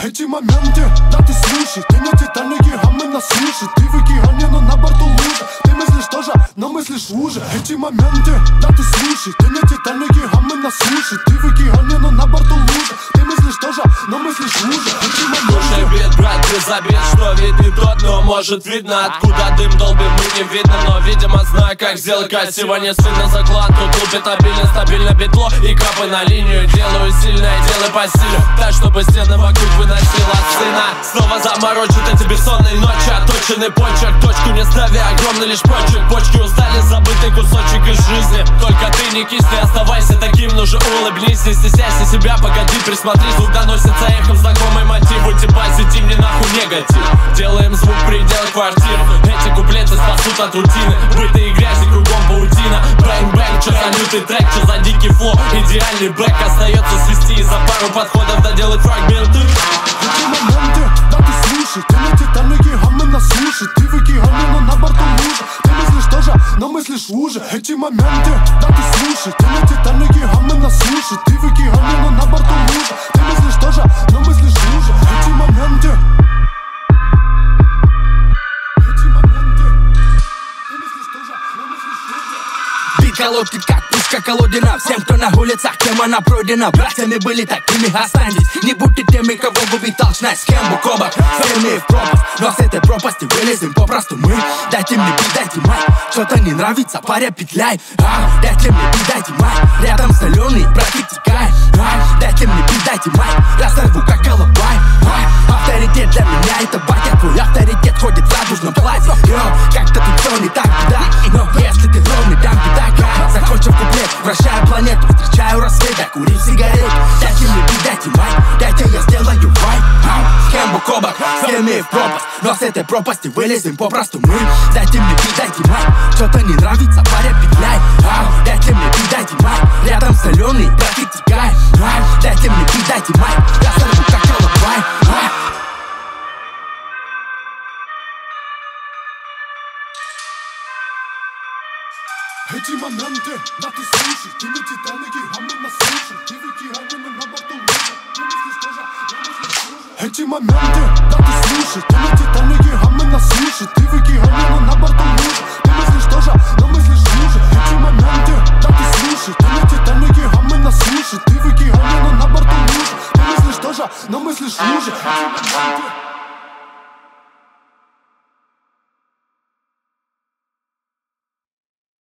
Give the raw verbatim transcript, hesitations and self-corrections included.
Эти моменты, да ты слышишь, ты на Титанике, а мы на суше. Ты в океане, но на борту лужа. Ты мыслишь тоже, но мыслишь хуже. Эти моменты, да ты слышишь, ты на Титанике, а мы на суше. Ты в океане, но на борту лужа. Ты мыслишь тоже, но мыслишь хуже. Эти моменты. Слушай, бит, брат, без обид, что вид не тот, но может видно. Откуда дым долбим, мы не видно, но видимо знаю, как сделать красиво. Не сильно заклад, тут лупит обильно, стабильно битло. И капы на линию, делаю сильное, делай по стилю. Так, чтобы стены вокруг выносила сына. Снова заморочат эти бессонные ночи. Оточенный почерк, точку не ставя, огромный лишь почерк. Почки устали, забытый кусочек из жизни. Только ты не кисни, оставайся таким, ну же улыбнись. Не стесняйся себя, погоди, присмотрись. Звук доносится эхом, знакомый мотив. У тебя сети мне нахуй негатив. Делаем звук предел квартир. Эти куплеты спасут от рутины. Бытой и грязи, кругом паутина. Бэнг-бэнг, чё за лютый трек, чё за дикий флоу. Идеальный бэк, остается свести. И за пару подходов доделать фрагменты. Эти моменты, да ты слышишь, ты на Титанике, а мы на суше. Ты в океане, но на борту лужа. Ты мыслишь тоже, но мыслишь хуже. Эти моменты, да ты слышишь, ты на Титанике, а мы на суше. Ты в океане, но на борту лужа. Ты мыслишь тоже, но мыслишь хуже. Эти моменты. Колодки как пушка колодина. Всем, кто на улицах, тема она пройдена. Братьями были такими, останьтесь. Не будьте теми, кого губит толчная схема. Кобак, своими в пропасть. Но с этой пропасти вылезем попросту мы. Дайте мне бит, дайте май. Что-то не нравится, паря, петляй. А, дайте мне бит, дайте май. Рядом соленый, братик, текай. А, дайте мне бит, дайте май. Разорву как алабай. А, авторитет для меня это батя. Твой авторитет ходит в радужном платье. Йо, как-то тут все не так, да. Но если ты ровный, там беда. Закончив куплет, вращаю планету, встречаю рассвет, курив сигарет. Дайте мне бит, дайте май, дайте я сделаю вайп. Схему кобак, всеми в пропасть. Но с этой пропасти вылезем попросту мы. Дайте мне бит, дайте май. Что-то не нравится, паря, петляй. Дайте мне бит, дайте май. Рядом соленый, братик, текай. Дайте мне бит, дайте май. Я сорву как алабай. Эти моменты, да ты слышишь, ты на Титанике, а мы на суше. Ты в океане, но на борту лужа. Ты мыслишь тоже, но мыслишь хуже. Эти моменты, да ты слышишь, ты на Титанике, а мы на суше. Ты в океане, но на борту лужа. Ты мыслишь тоже, но мыслишь хуже. Эти моменты, да ты слышишь, ты на Титанике, а мы на суше. Ты в океане, но на борту лужа. Ты мыслишь тоже, но мыслишь хуже. Эти моменты.